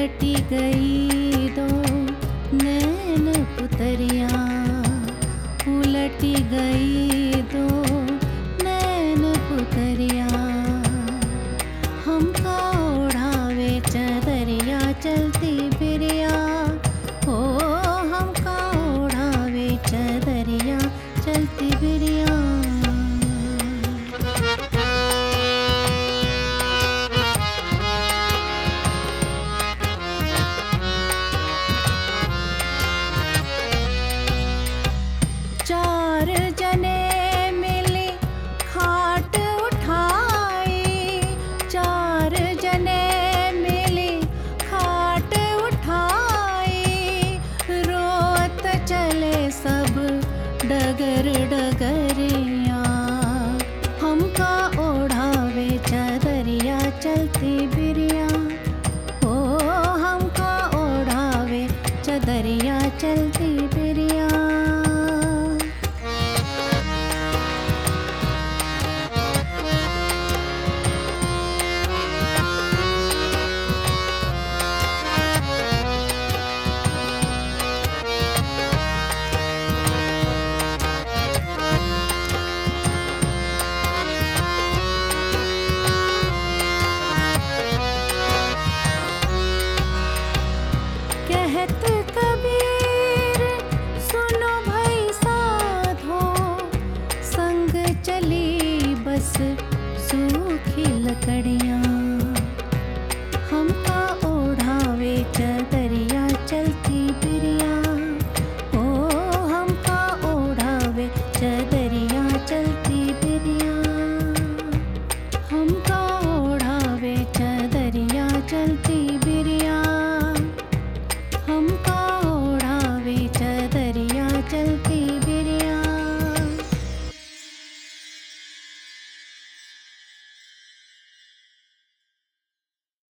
उलटी गई दो नैन पुतरिया, उलटी गई दो नैन पुतरिया। हमका ओढ़ावे चदरिया चलती बिरिया, हो हमका ओढ़ावे चदरिया चलती बिरिया। चार जने मिली खाट उठाई, चार जने मिली खाट उठाई। रोत चले सब डगर डगरिया, हमका ओढ़ावे चदरिया चलती बिरिया, ओ हमका ओढ़ावे चदरिया चलती